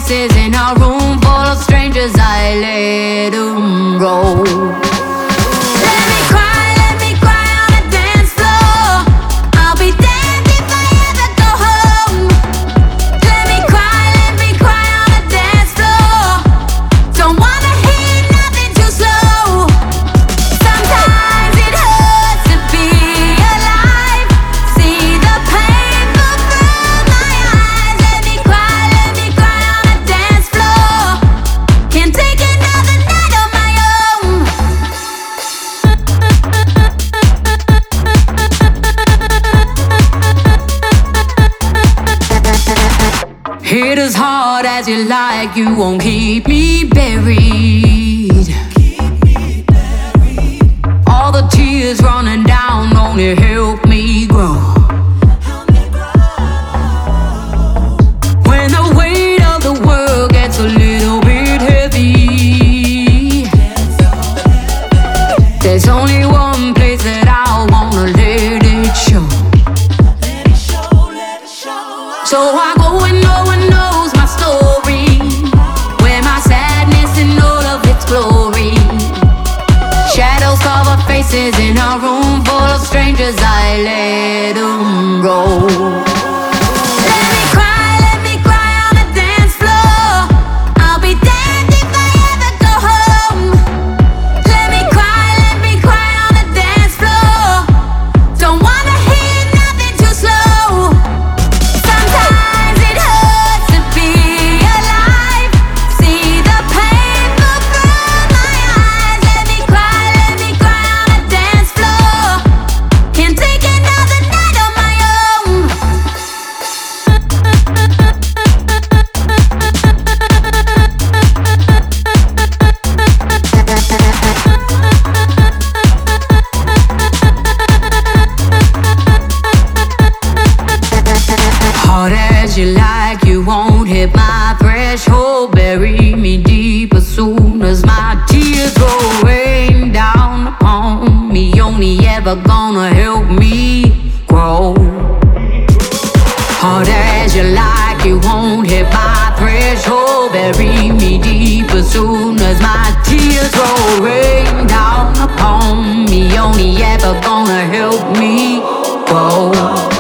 faces in a room full of strangers. I let them roll. Let me cry on the dance floor. I'll be damned if I ever go home. Let me cry on the dance floor. Don't wanna hear nothing too slow. Sometimes it hurts to be alive. See the pain flow through my eyes. Let me cry on the dance floor. Can't take another night on my own. Hit as hard as you like, you won't keep me buried. All the tears running down only help me grow. When the weight of the world gets a little bit heavy, there's only one place that I wanna let it show. So I go and no one knows my story, where my sadness in all of its glory. Shadows cover faces in a room full of strangers. I let them roll. Let me cry on the dance floor. I'll be damned if I ever go home. Let me cry on the dance floor. Don't wanna hear nothing too slow. Sometimes it hurts to be alive. See the pain flow through my eyes. Let me cry on the dance floor. Can't take another night on my own. Hard as you like, you won't hit my threshold. Bury me deep as soon as my tears roll rain down upon me. Only ever gonna help me grow. Hard as you like, you won't hit my threshold. Bury me deep as soon as my tears roll rain down upon me. Only ever gonna help me grow.